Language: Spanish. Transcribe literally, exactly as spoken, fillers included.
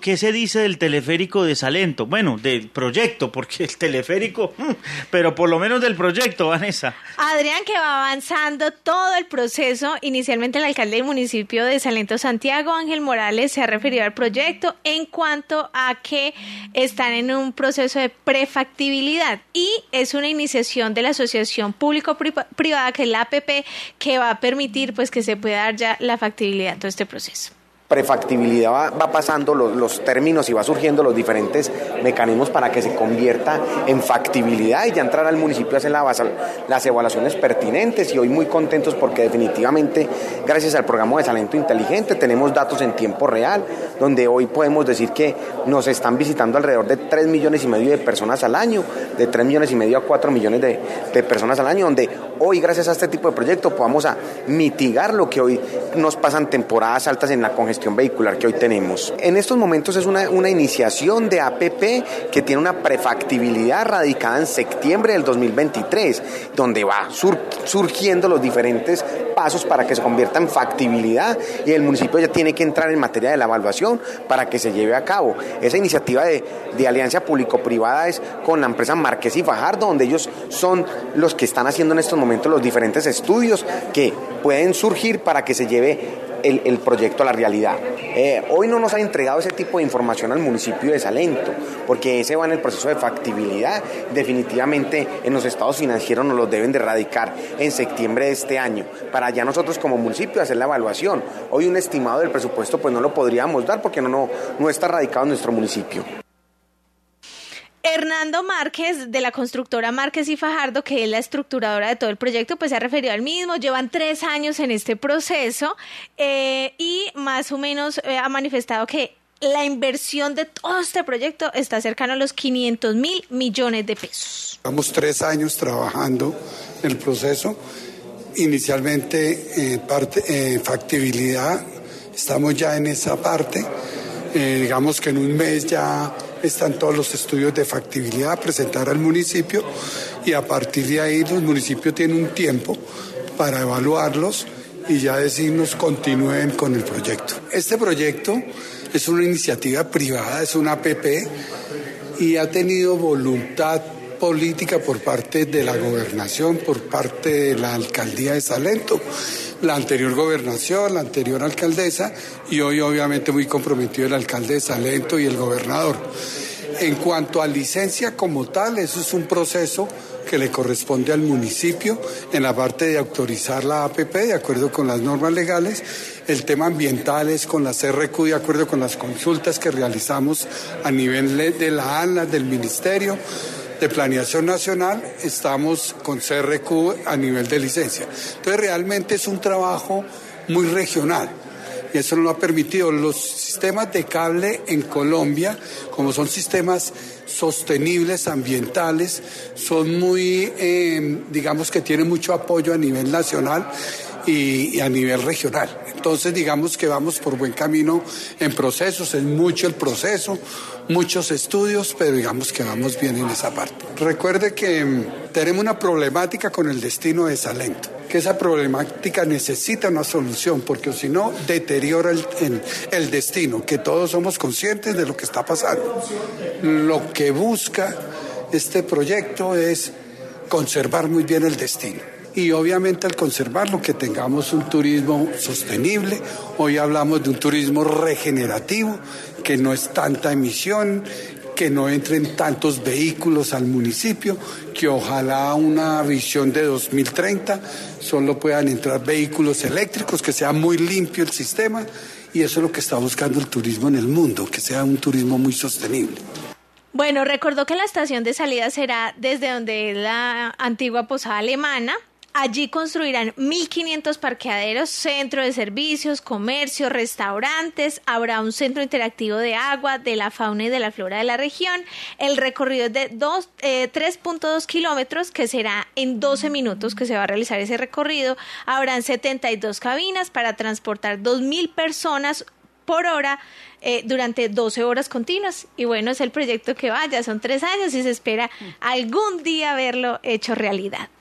¿Qué se dice del teleférico de Salento? Bueno, del proyecto, porque el teleférico, pero por lo menos del proyecto, Vanessa. Adrián, que va avanzando todo el proceso. Inicialmente el alcalde del municipio de Salento, Santiago Ángel Morales, se ha referido al proyecto en cuanto a que están en un proceso de prefactibilidad y es una iniciación de la asociación público-privada, que es la A P P, que va a permitir pues que se pueda dar ya la factibilidad a todo este proceso. Prefactibilidad va, va pasando los, los términos y va surgiendo los diferentes mecanismos para que se convierta en factibilidad y ya entrar al municipio a hacer la, las evaluaciones pertinentes, y hoy muy contentos porque definitivamente gracias al programa de Salento Inteligente tenemos datos en tiempo real, donde hoy podemos decir que nos están visitando alrededor de tres millones y medio de personas al año, de tres millones y medio a cuatro millones de, de personas al año, donde hoy gracias a este tipo de proyectos podamos a mitigar lo que hoy nos pasan temporadas altas en la congestión vehicular que hoy tenemos. En estos momentos es una, una iniciación de A P P que tiene una prefactibilidad radicada en septiembre del dos mil veintitrés, donde va sur, surgiendo los diferentes pasos para que se convierta en factibilidad, y el municipio ya tiene que entrar en materia de la evaluación para que se lleve a cabo. Esa iniciativa de, de alianza público-privada es con la empresa Márquez y Fajardo, donde ellos son los que están haciendo en estos momentos los diferentes estudios que pueden surgir para que se lleve El, el proyecto a la realidad. Eh, hoy no nos han entregado ese tipo de información al municipio de Salento, porque ese va en el proceso de factibilidad. Definitivamente en los estados financieros nos los deben de radicar en septiembre de este año, para ya nosotros como municipio hacer la evaluación. Hoy un estimado del presupuesto pues no lo podríamos dar porque no, no, no está radicado en nuestro municipio. Hernando Márquez, de la constructora Márquez y Fajardo, que es la estructuradora de todo el proyecto, pues se ha referido al mismo. Llevan tres años en este proceso eh, y más o menos eh, ha manifestado que la inversión de todo este proyecto está cercano a los quinientos mil millones de pesos. Llevamos tres años trabajando en el proceso. Inicialmente, eh, parte, eh, factibilidad, estamos ya en esa parte. Eh, digamos que en un mes ya están todos los estudios de factibilidad a presentar al municipio, y a partir de ahí los municipios tienen un tiempo para evaluarlos y ya decirnos continúen con el proyecto. Este proyecto es una iniciativa privada, es una A P P, y ha tenido voluntad política por parte de la gobernación, por parte de la alcaldía de Salento, la anterior gobernación, la anterior alcaldesa, y hoy obviamente muy comprometido el alcalde de Salento y el gobernador. En cuanto a licencia como tal, eso es un proceso que le corresponde al municipio en la parte de autorizar la A P P de acuerdo con las normas legales. El tema ambiental es con la C R Q de acuerdo con las consultas que realizamos a nivel de la ANLA, del Ministerio de Planeación Nacional. Estamos con C R Q a nivel de licencia. Entonces realmente es un trabajo muy regional, y eso nos lo ha permitido. Los sistemas de cable en Colombia, como son sistemas sostenibles, ambientales, son muy, eh, digamos que tienen mucho apoyo a nivel nacional y, y a nivel regional. Entonces digamos que vamos por buen camino en procesos, es mucho el proceso, muchos estudios, pero digamos que vamos bien en esa parte. Recuerde que um, tenemos una problemática con el destino de Salento, que esa problemática necesita una solución, porque si no deteriora el, el, el destino, que todos somos conscientes de lo que está pasando. Lo que busca este proyecto es conservar muy bien el destino. Y obviamente al conservarlo, que tengamos un turismo sostenible. Hoy hablamos de un turismo regenerativo, que no es tanta emisión, que no entren tantos vehículos al municipio, que ojalá una visión de dos mil treinta solo puedan entrar vehículos eléctricos, que sea muy limpio el sistema, y eso es lo que está buscando el turismo en el mundo, que sea un turismo muy sostenible. Bueno, recordó que la estación de salida será desde donde es la antigua posada alemana. Allí construirán mil quinientos parqueaderos, centro de servicios, comercio, restaurantes. Habrá un centro interactivo de agua, de la fauna y de la flora de la región. El recorrido es de eh, tres punto dos kilómetros, que será en doce minutos que se va a realizar ese recorrido. Habrán setenta y dos cabinas para transportar dos mil personas por hora eh, durante doce horas continuas. Y bueno, es el proyecto que va, ya son tres años y se espera algún día verlo hecho realidad.